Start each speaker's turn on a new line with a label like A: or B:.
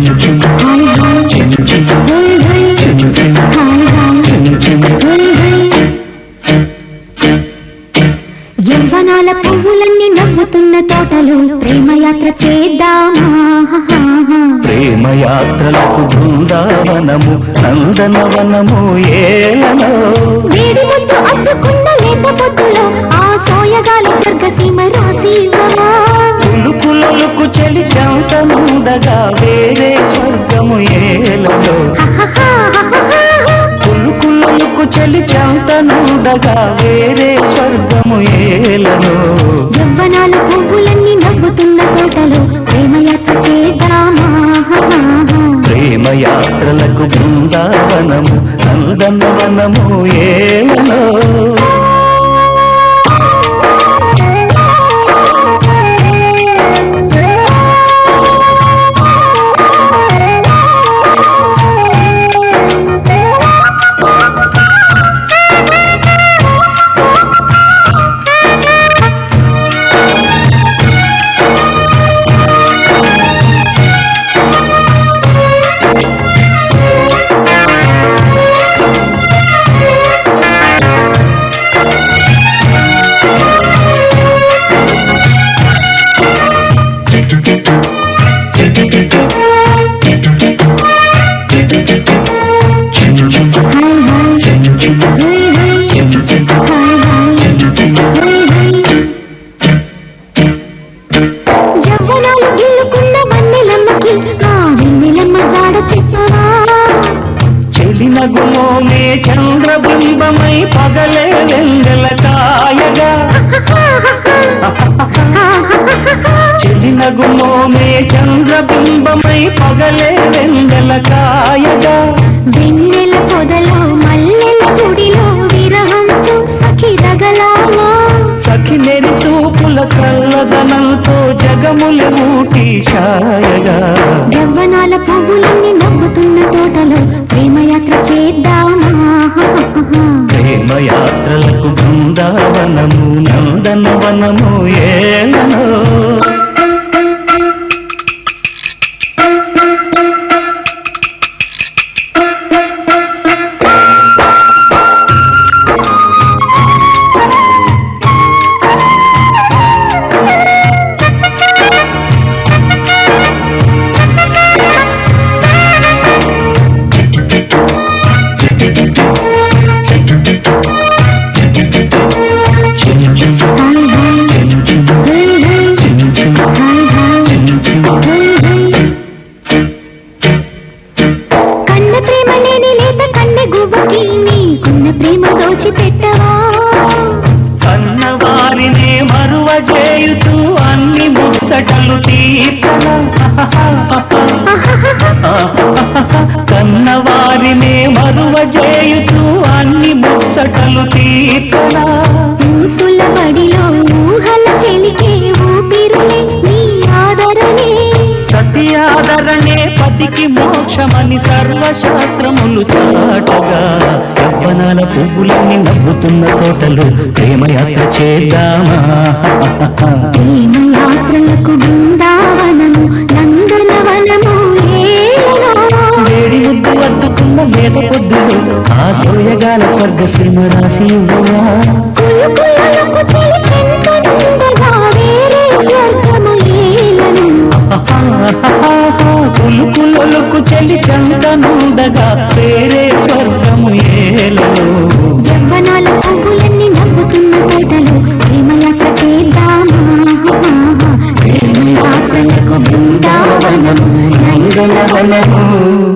A: యవ్వనాల పువ్వులన్నీ నవ్వుతున్న తోటలు ప్రేమయాత్ర చేద్దామా
B: ప్రేమయాత్రలకు బృందావనము నందనవనము ఏలనో
A: వేడి ముద్దు అడ్డుకున్న లేత పొద్దులో ఆ సోయగాలి స్వర్గసీమ రాసి
B: పులుకులకు చెలి చంతనుండగా వేరే స్వర్గము ఏలలో పులుకులకు చెలి చంతనుండగా వేరే స్వర్గము ఏలను
A: యవ్వనాల పువ్వులన్నీ నవ్వుతున్న తోటలో ప్రేమయాత్ర చేద్దామా
B: ప్రేమయాత్రలకు బృందావనము నందనవనము ఏలలో చెలినగుమోమే చంద్రబింబమై పగలే వెంగల కాయగా చెలినగుమోమే చంద్రబింబమై పగలే వెంగల కాయగా
A: వెన్నెల పొదలో మల్లెల గుడిలో విరహంతో సఖి రగలాలా
B: సఖి నెరి చూపుల కల్లదనంతో జగముల ఊటి షాయగా
A: యవ్వనాల పువ్వులన్నీ నవ్వుతున్న తోటలో ప్రేమయాత్ర చేద్దామా
B: ప్రేమయాత్రలకు బృందావనము నందనవనము ఏలనో కన్నవారినే మరువ చేయుచు అన్ని ముచ్చటలు తీర్చన కన్నవారినే మరువ చేయుచు అన్ని ముచ్చటలు తీర్చన
A: ఊసుల బడిలో ఊహల చెలికే ఊపిరులే నీ ఆదరణే
B: సతి ఆదరణే పతికి మోక్షమని సర్వశాస్త్రములు చాటగా యవ్వనాల పువ్వులన్నీ నవ్వుతున్న తోటలు ప్రేమయాత్ర చేద్దామా
A: ప్రేమయాత్రలకు బృందావనము నందనవనము
B: వేడి ముద్దు అడ్డుకున్న లేత పొద్దులు ఆ సోయగాల స్వర్గసీమ రాసి పులుకులకు చెలి చందనుండగా వేరే స్వర్గము ఏలను
A: యవ్వనాల పువ్వులన్నీ నవ్వుతున్న తోటలు ప్రేమయాత్ర చేద్దామా
B: ప్రేమయాత్రలకు బృందావనము నందనవనము